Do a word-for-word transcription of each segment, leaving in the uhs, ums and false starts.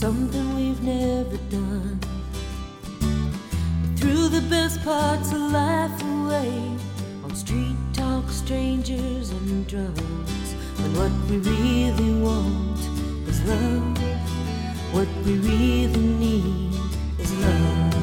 something we've never done. We threw the best parts of life away on street talk, strangers, and drugs. When what we really want is love, what we really need is love.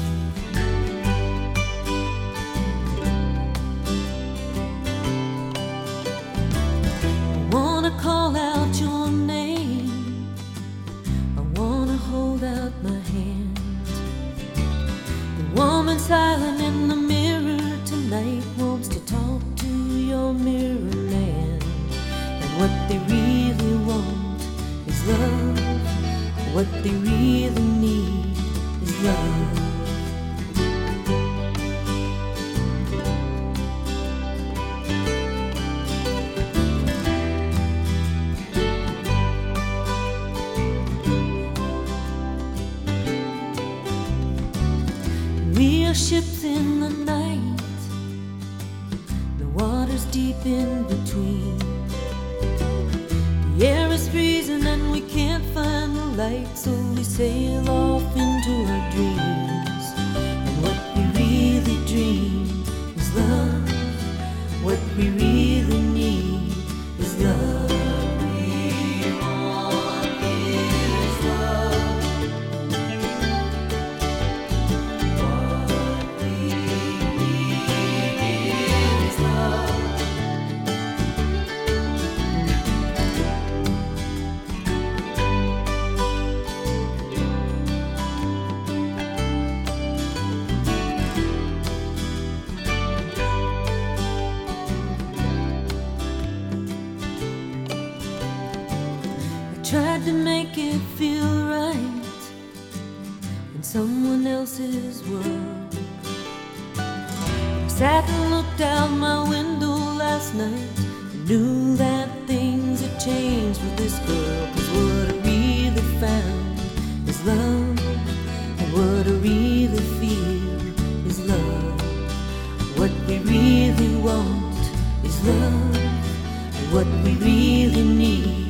I wanna call out your name, I wanna hold out my hand. The woman silent in the mirror tonight wants to talk to your mirror man. And what they really want is love, what they really need is love. We are ships in the night, the water's deep in between. The air is freezing and we can't find the light, so we sail off into our dreams. And what we really dream is love, what we really need is love. Tried to make it feel right in someone else's world. I sat and looked out my window last night and knew that things had changed with this girl. 'Cause what I really found is love, and what I really feel is love. What we really want is love, and what we really need